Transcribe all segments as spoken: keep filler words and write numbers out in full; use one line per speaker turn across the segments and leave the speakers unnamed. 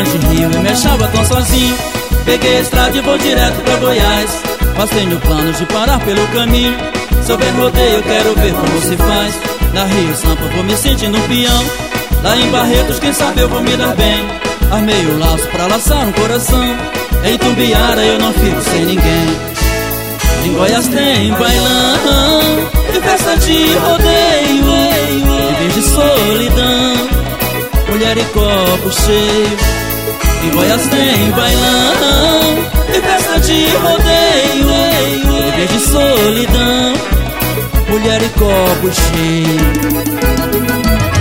beiras de rio e me achava tão sozinho. Peguei a estrada e vou direto pra Goiás, mas tenho planos de parar pelo caminho. Se houver rodeio eu quero ver como se faz. Na Rio Sampa vou me sentindo um peão. Lá em Barretos quem sabe eu vou me dar bem. Armei o laço pra laçar um coração. Em Tumbiara eu não fico sem ninguém. Em Goiás tem bailão e festa de rodeio, em vez de solidão, mulher e copo cheio. Em Goiás tem bailão e festa de rodeio, em vez de solidão, mulher e copo cheio.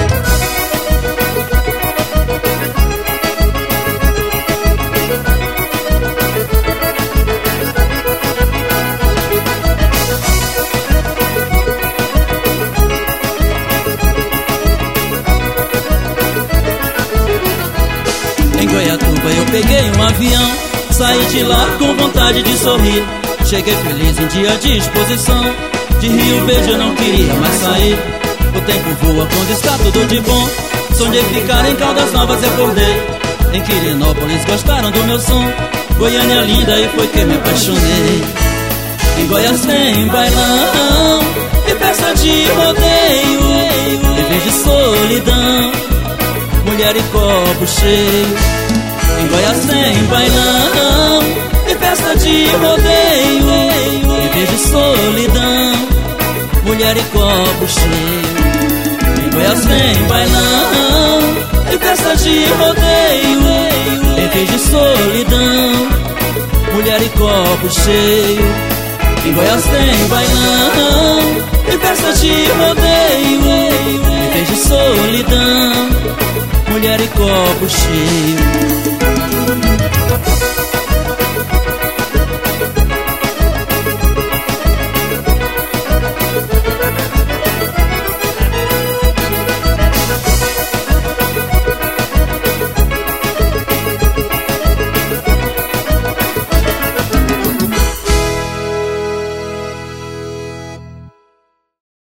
Em Goiatuba eu peguei um avião, saí de lá com vontade de sorrir. Cheguei feliz em dia de exposição. De Rio Verde eu não queria mais sair. O tempo voa quando está tudo de bom. Sonhei ficar em Caldas Novas e acordei. Em Quirinópolis gostaram do meu som. Goiânia linda e foi que me apaixonei. Em Goiás tem bailão e festa de rodeio, em vez de solidão, mulher e copo cheio. Em Goiás tem bailão e festa de rodeio, em vez de solidão, mulher e copo cheio. Em Goiás tem bailão e festa de rodeio, em vez de solidão, mulher e copo cheio. Em Goiás tem bailão e festa de rodeio, em vez de solidão, mulher e copo cheio.